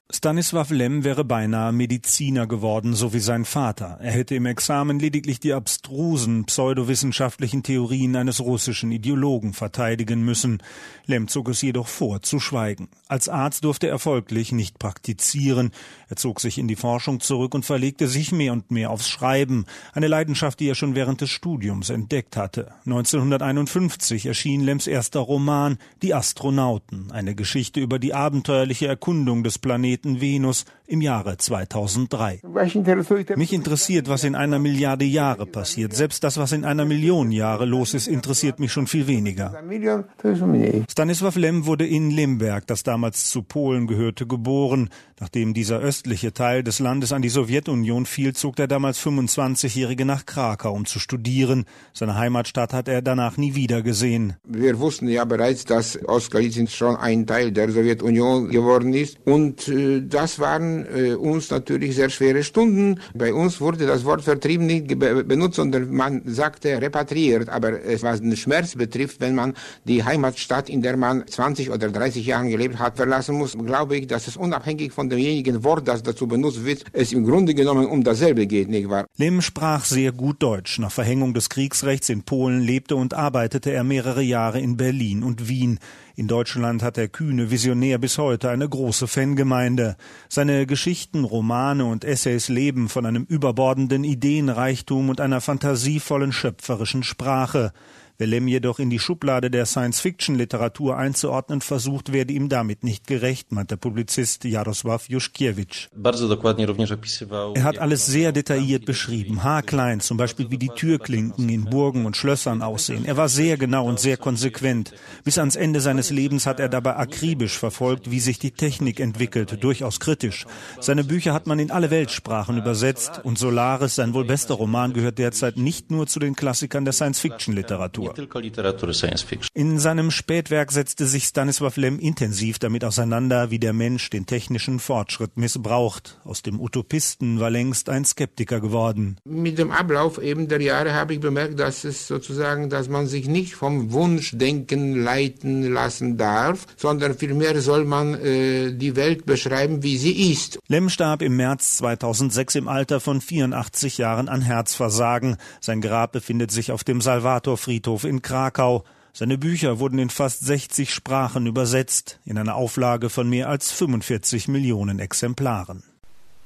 Stanisław Lem wäre beinahe Mediziner geworden, so wie sein Vater. Er hätte im Examen lediglich die abstrusen pseudowissenschaftlichen Theorien eines russischen Ideologen verteidigen müssen. Lem zog es jedoch vor, zu schweigen. Als Arzt durfte er folglich nicht praktizieren. Er zog sich in die Forschung zurück und verlegte sich mehr und mehr aufs Schreiben, eine Leidenschaft, die er schon während des Studiums entdeckt hatte. 1951 erschien Lems erster Roman »Die Astronauten«, eine Geschichte über die abenteuerliche Erkundung des Planeten Venus im Jahre 2003. Mich interessiert, was in 1 Milliarde Jahre passiert. Selbst das, was in 1 Million Jahre los ist, interessiert mich schon viel weniger. Stanisław Lem wurde in Lemberg, das damals zu Polen gehörte, geboren. Nachdem dieser östliche Teil des Landes an die Sowjetunion fiel, zog der damals 25-Jährige nach Krakau, um zu studieren. Seine Heimatstadt hat er danach nie wieder gesehen. Wir wussten ja bereits, dass Ostgalizien schon ein Teil der Sowjetunion geworden ist. Und das waren uns natürlich sehr schwere Stunden. Bei uns wurde das Wort vertrieben nicht benutzt, sondern man sagte repatriiert. Aber was den Schmerz betrifft, wenn man die Heimatstadt, in der man 20 oder 30 Jahre gelebt hat, verlassen muss, glaube ich, dass es unabhängig von demjenigen Wort, das dazu benutzt wird, es im Grunde genommen um dasselbe geht, nicht wahr? Lem sprach sehr gut Deutsch. Nach Verhängung des Kriegsrechts in Polen lebte und arbeitete er mehrere Jahre in Berlin und Wien. In Deutschland hat der kühne Visionär bis heute eine große Fangemeinde. Seine Geschichten, Romane und Essays leben von einem überbordenden Ideenreichtum und einer fantasievollen schöpferischen Sprache. Wer Lem jedoch in die Schublade der Science-Fiction-Literatur einzuordnen versucht, werde ihm damit nicht gerecht, meint der Publizist Jarosław Juszkiewicz. Er hat alles sehr detailliert beschrieben, haarklein, zum Beispiel wie die Türklinken in Burgen und Schlössern aussehen. Er war sehr genau und sehr konsequent. Bis ans Ende seines Lebens hat er dabei akribisch verfolgt, wie sich die Technik entwickelt, durchaus kritisch. Seine Bücher hat man in alle Weltsprachen übersetzt und Solaris, sein wohl bester Roman, gehört derzeit nicht nur zu den Klassikern der Science-Fiction-Literatur. In seinem Spätwerk setzte sich Stanisław Lem intensiv damit auseinander, wie der Mensch den technischen Fortschritt missbraucht. Aus dem Utopisten war längst ein Skeptiker geworden. Mit dem Ablauf eben der Jahre habe ich bemerkt, dass man sich nicht vom Wunschdenken leiten lassen darf, sondern vielmehr soll man die Welt beschreiben, wie sie ist. Lem starb im März 2006 im Alter von 84 Jahren an Herzversagen. Sein Grab befindet sich auf dem Salvatorfriedhof in Krakau. Seine Bücher wurden in fast 60 Sprachen übersetzt, in einer Auflage von mehr als 45 Millionen Exemplaren.